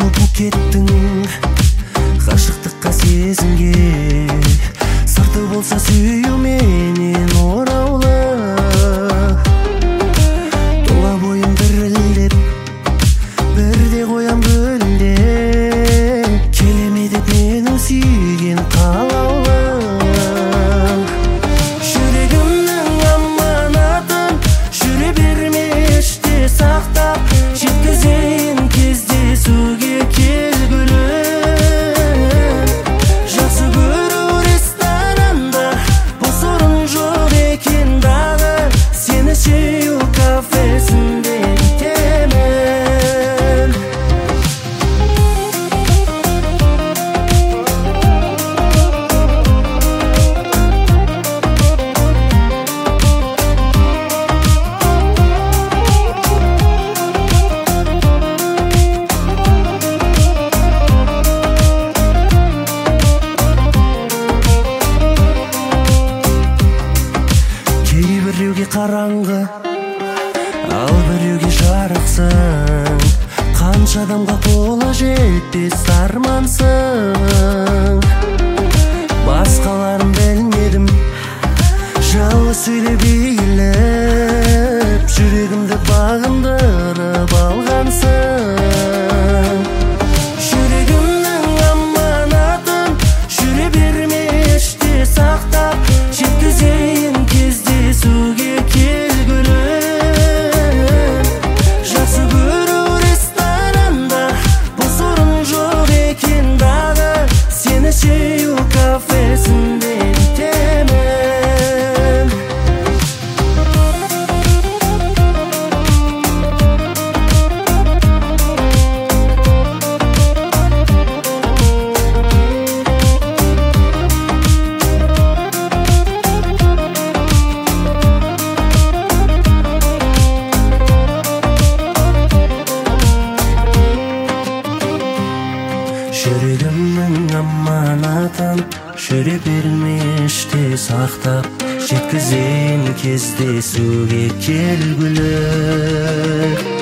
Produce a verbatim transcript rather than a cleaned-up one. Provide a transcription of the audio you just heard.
букеттің ғашықтыққа сезімге сырты болса сүю менен ораулы тұла бойым дірілдеп бірде қоям гүлдеп келеме деп менің сүйген қалаулым жүрегімнің аманатын жүре берме іште сақтап жеткізейін кездесуге келгүлім жақсы көру ресторанда бос орын жоқ екен дағы сені сүю кафесінде итемін біреуге қараңғы ал біреуге жарықсың қанша адамға қолы жетпес армансың басқаларын білмедім жалғыз сөйлеп иіліп жүрегімді бағындырып алғансың жүрегімнің аманатын жүре берме іште сақтап жеткізейін кездесуге келгүлім жақсы көру ресторанда бос орын жоқ екен дағы сені сүю кафесінде итемін жүрегімнің аманатын жүре берме іште сақтап жеткізейін кездесуге келгүлім